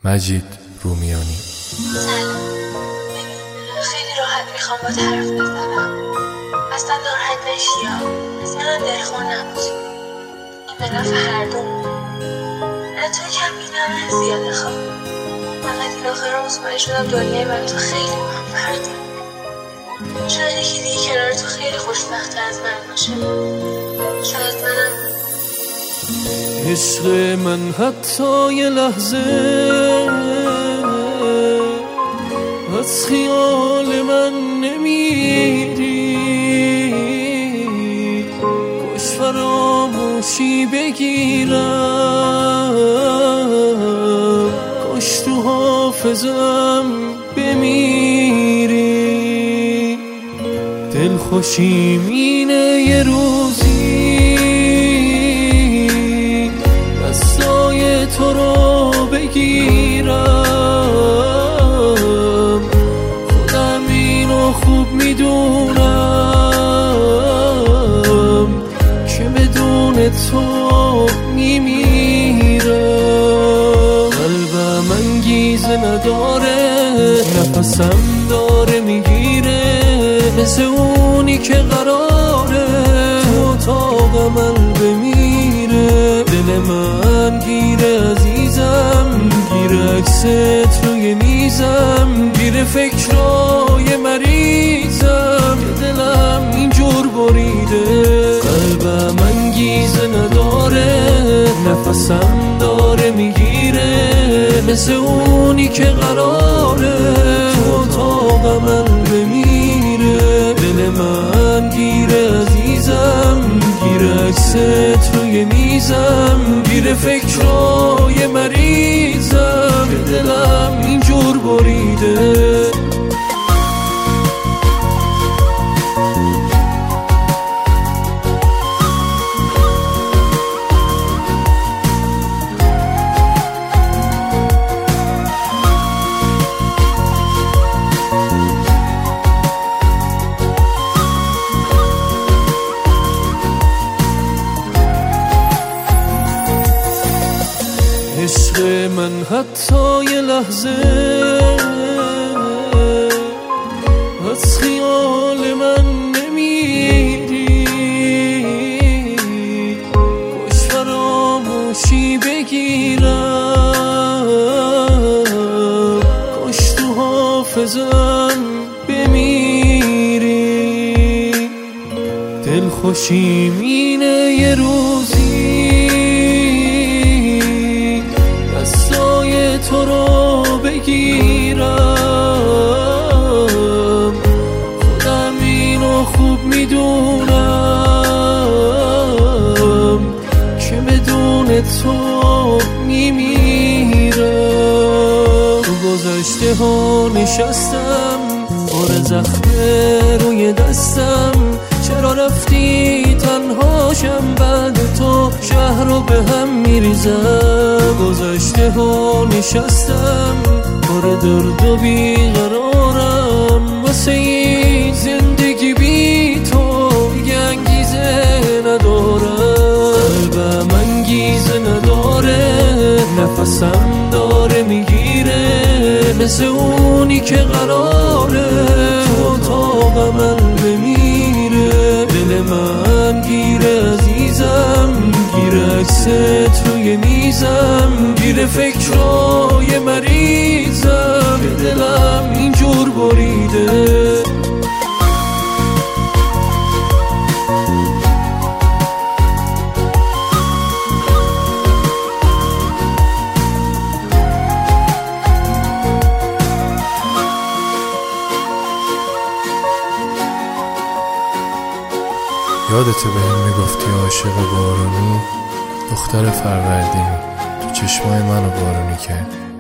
مجید رومیانی. سلام. خیلی راحت میخوام با حرف بزنم. اصلا ناراحت نشی ها. اصلا دلخور نباشی. این به نفع هر دومون. نه تو کمی نه من زیاده خواب. فقط این آخر مطمئن شدم دنیای من تو خیلی مهم فرده. شاید یکی دیگه کنار تو خیلی خوشبخته از من باشه. شاید منم. عشق من حتی یه لحظه از خیال من نمیری، کاش فراموشی بگیرم، کاش تو حافظم بمیری. دلخوشیم اینه یه روزی دستای تو رو بگیرم، خودم اینو خوب میدونم که بدون تو میمیرم. قلبم انگیزه نداره، نفسم داره میگیره، مثل اونی که قراره تو اتاق من بمیره. دل من گیره عزیزم، گیره عکست روی میزم، گیره فکرای مریضم که دلم اینجور بریده. قلبم انگیزه نداره، نفسم داره میگیره، مثل اونی که قراره تو اتاق من بمیره. دل من گیره عزیزم، گیره عکست روی میزم، گیره فکرای مریضم که دلم اینجور بریده. عشق من حتی یه لحظه از خیال من نمیری، کاش فراموشی بگیرم، کاش تو حافظم بمیری. دلخوشیم اینه یه روزی دستای تو رو بگیرم، خودم اینو خوب میدونم که بدون تو میمیرم. تو گذشته ها نشستم، بار زخم روی دستم، چرا رفتی تنهاشم بعد تو شهر رو به هم میریزم. گذشته ها نشستم، بار درد و بیقرارم، واسه این زندگی بی تو دیگه انگیزه ندارم. قلبم انگیزه نداره، نفسم داره میگیره، مثل اونی که قراره تو اتاق من بمیره. دل من گیره عزیزم، گیره عکست روی میزم، گیره فکرای مریضم که دلم اینجور بریده. یادته بهم میگفتی عاشق بارونی، دختر فروردینی، تو چشمای منو بارونی کرد.